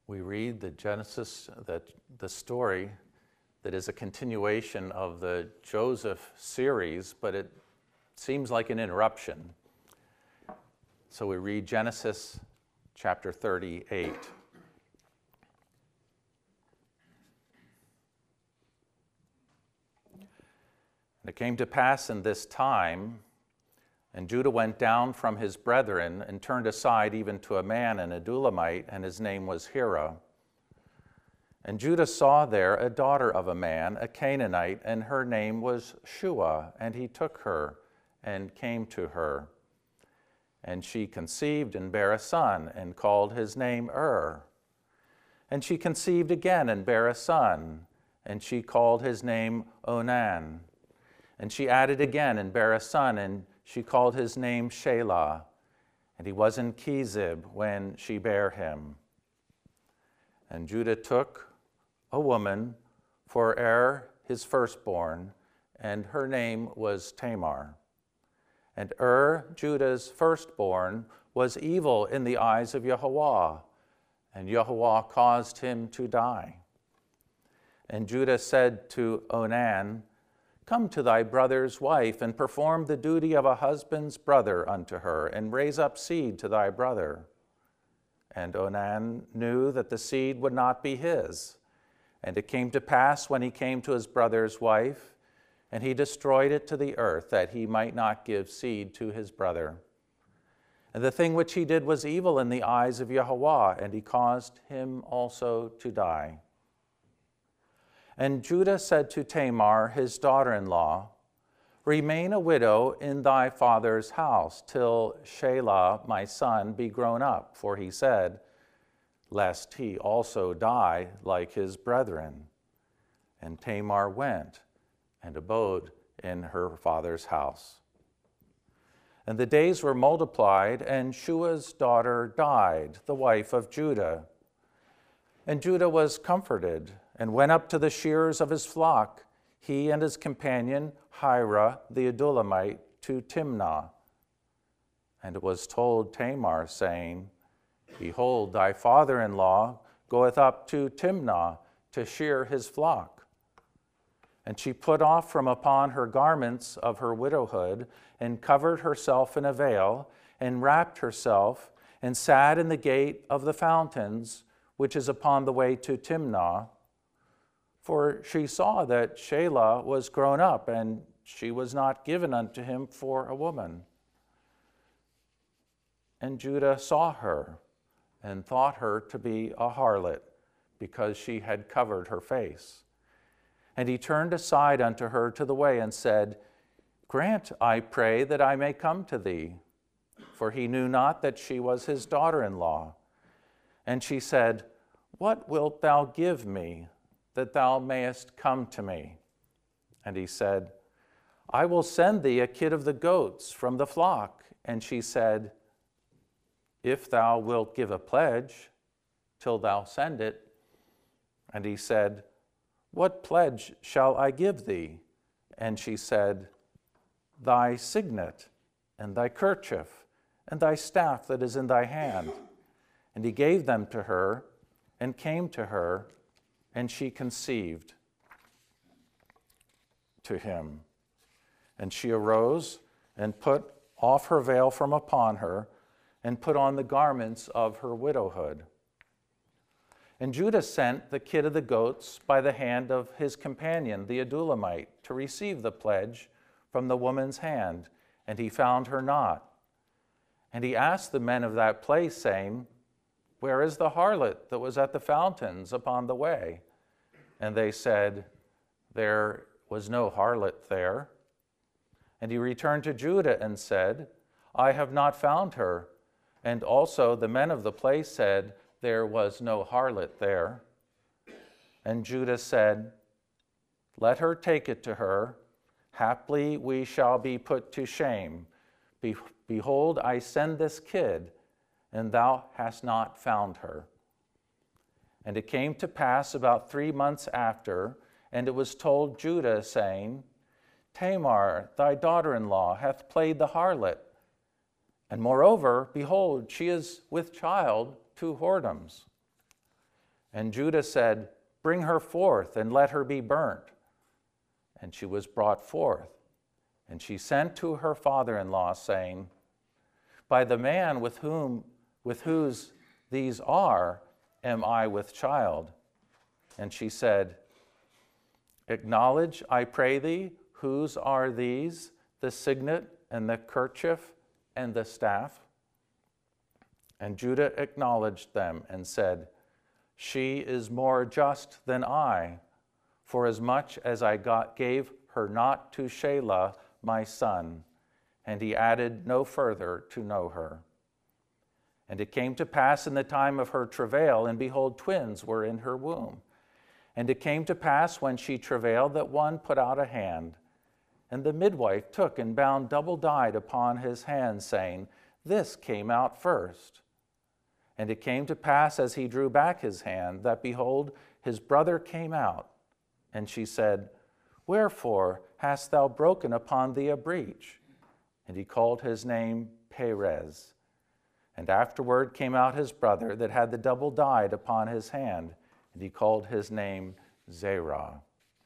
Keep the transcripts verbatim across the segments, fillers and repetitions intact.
we read the Genesis, that the story that is a continuation of the Joseph series, but it seems like an interruption. So we read Genesis chapter thirty-eight. And it came to pass in this time, and Judah went down from his brethren and turned aside even to a man, an Adulamite, and his name was Hira. And Judah saw there a daughter of a man, a Canaanite, and her name was Shua, and he took her and came to her. And she conceived and bare a son, and called his name Ur. And she conceived again and bare a son, and she called his name Onan. And she added again and bare a son, and she called his name Shelah. And he was in Chezib when she bare him. And Judah took a woman for Er, his firstborn, and her name was Tamar. And Ur, Judah's firstborn, was evil in the eyes of Yahweh, and Yahweh caused him to die. And Judah said to Onan, Come to thy brother's wife, and perform the duty of a husband's brother unto her, and raise up seed to thy brother. And Onan knew that the seed would not be his. And it came to pass, when he came to his brother's wife, and he destroyed it to the earth, that he might not give seed to his brother. And the thing which he did was evil in the eyes of Yahweh, and he caused him also to die. And Judah said to Tamar, his daughter-in-law, Remain a widow in thy father's house, till Shelah my son be grown up. For he said, Lest he also die like his brethren. And Tamar went and abode in her father's house. And the days were multiplied, and Shua's daughter died, the wife of Judah. And Judah was comforted, and went up to the shears of his flock, he and his companion Hira the Adulamite, to Timnah. And it was told Tamar, saying, Behold, thy father-in-law goeth up to Timnah to shear his flock. And she put off from upon her garments of her widowhood, and covered herself in a veil, and wrapped herself, and sat in the gate of the fountains, which is upon the way to Timnah. For she saw that Shelah was grown up, and she was not given unto him for a woman. And Judah saw her, and thought her to be a harlot, because she had covered her face. And he turned aside unto her to the way, and said, Grant, I pray, that I may come to thee. For he knew not that she was his daughter-in-law. And she said, What wilt thou give me, that thou mayest come to me? And he said, I will send thee a kid of the goats from the flock. And she said, If thou wilt give a pledge, till thou send it. And he said, What pledge shall I give thee? And she said, Thy signet, and thy kerchief, and thy staff that is in thy hand. And he gave them to her, and came to her, and she conceived to him. And she arose and put off her veil from upon her, and put on the garments of her widowhood. And Judah sent the kid of the goats by the hand of his companion, the Adulamite, to receive the pledge from the woman's hand, and he found her not. And he asked the men of that place, saying, Where is the harlot that was at the fountains upon the way? And they said, There was no harlot there. And he returned to Judah and said, I have not found her. And also the men of the place said, There was no harlot there. And Judah said, Let her take it to her. Haply we shall be put to shame. Be- behold, I send this kid, and thou hast not found her. And it came to pass about three months after, and it was told Judah, saying, Tamar, thy daughter-in-law, hath played the harlot. And moreover, behold, she is with child two whoredoms. And Judah said, "Bring her forth, and let her be burnt." And she was brought forth. And she sent to her father-in-law, saying, "By the man with whom, with whose these are, am I with child?" And she said, "Acknowledge, I pray thee, whose are these, the signet and the kerchief and the staff?" And Judah acknowledged them and said, "She is more just than I, for as much as I got, gave her not to Shelah my son." And he added no further to know her. And it came to pass in the time of her travail, and behold, twins were in her womb. And it came to pass when she travailed that one put out a hand. And the midwife took and bound double dyed upon his hand, saying, "This came out first." And it came to pass as he drew back his hand, that behold, his brother came out. And she said, "Wherefore hast thou broken upon thee a breach?" And he called his name Perez. And afterward came out his brother that had the double dyed upon his hand, and he called his name Zerah.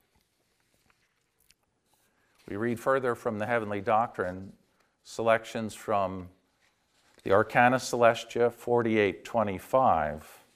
We read further from the Heavenly Doctrine, selections from the Arcana Celestia forty-eight twenty-five.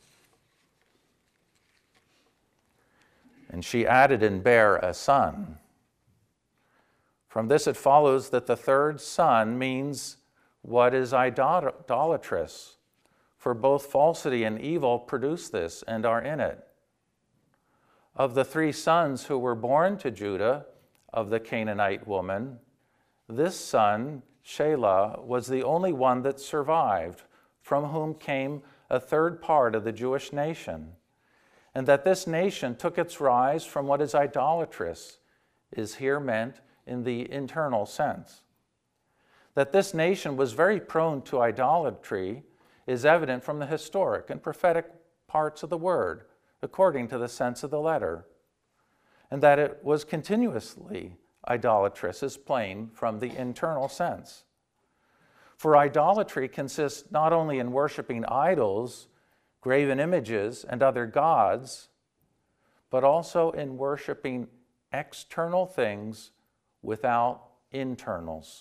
And she added and bare a son. From this it follows that the third son means what is idolatrous, for both falsity and evil produce this and are in it. Of the three sons who were born to Judah of the Canaanite woman, this son, Shelah, was the only one that survived, from whom came a third part of the Jewish nation. And that this nation took its rise from what is idolatrous is here meant in the internal sense. That this nation was very prone to idolatry is evident from the historic and prophetic parts of the word, according to the sense of the letter. And that it was continuously idolatrous is plain from the internal sense. For idolatry consists not only in worshiping idols, graven images, and other gods, but also in worshiping external things without internals.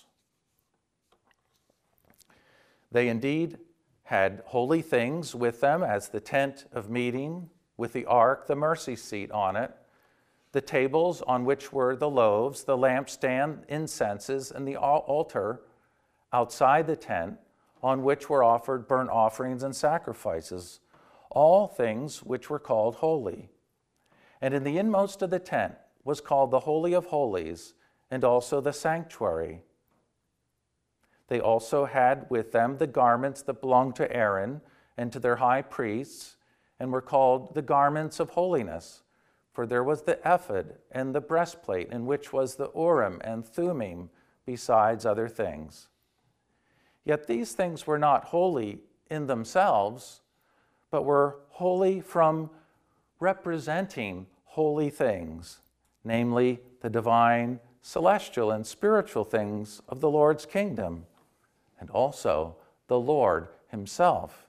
They indeed had holy things with them, as the tent of meeting, with the ark, the mercy seat on it, the tables on which were the loaves, the lampstand, incenses, and the altar outside the tent, on which were offered burnt offerings and sacrifices, all things which were called holy. And in the inmost of the tent was called the Holy of Holies, and also the sanctuary. They also had with them the garments that belonged to Aaron and to their high priests, and were called the garments of holiness. For there was the ephod and the breastplate, in which was the Urim and Thummim, besides other things. Yet these things were not holy in themselves, but were holy from representing holy things, namely the divine, celestial, and spiritual things of the Lord's kingdom, and also the Lord himself.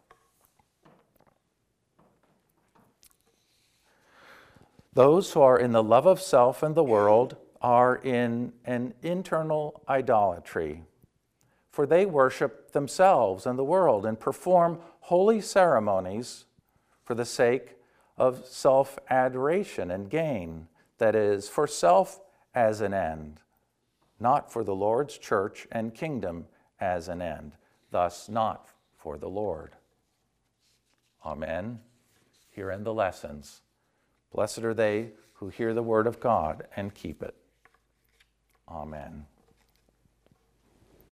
Those who are in the love of self and the world are in an internal idolatry, for they worship themselves and the world and perform holy ceremonies for the sake of self-adoration and gain, that is, for self as an end, not for the Lord's church and kingdom as an end, thus not for the Lord. Amen. Here end the lessons. Blessed are they who hear the word of God and keep it. Amen.